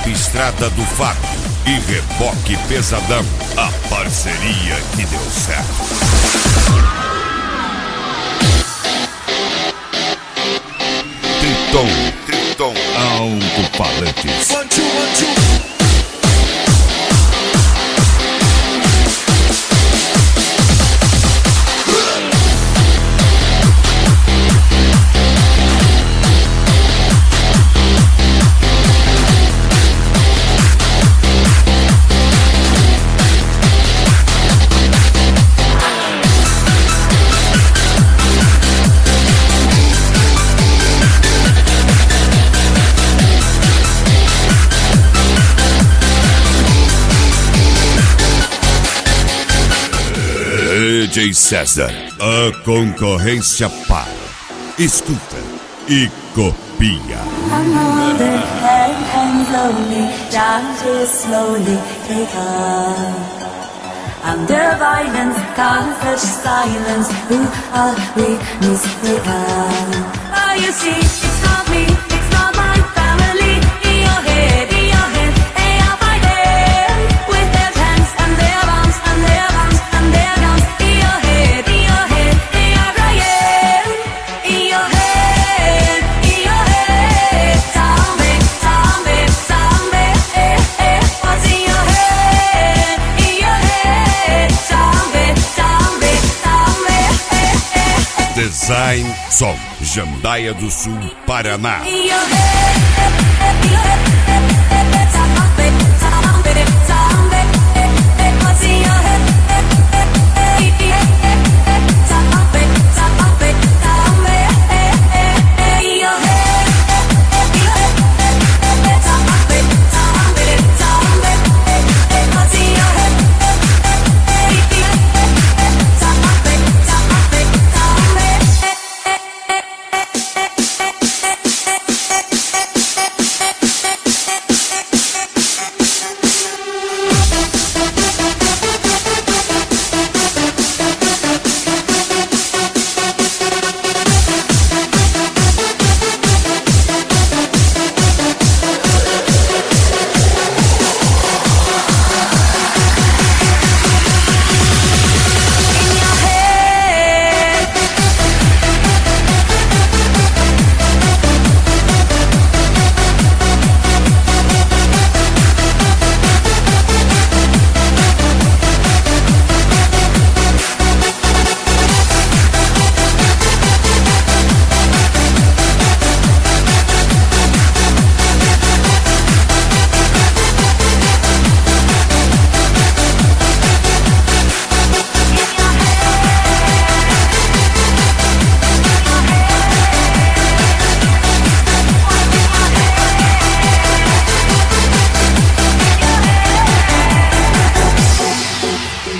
Rap Estrada do Fábio e Reboque Pesadão, a parceria que deu certo. Triton, alto-falantes. 1, 2, 1, 2. DJ César, a concorrência para. Escuta e copia. I'm holding hands slowly, down to slowly take up. Under violence, can't touch silence. Who are we mistaken? Oh, you see, it's not me, it's not my family. In your head, they are fighting with their tanks and their bombs and their bombs and their guns. In your head, they are crying. In your head, zombie, zombie, zombie. What's in your head? In your head, zombie, zombie, zombie. Design Som, Jandaia do Sul, Paraná. In your head.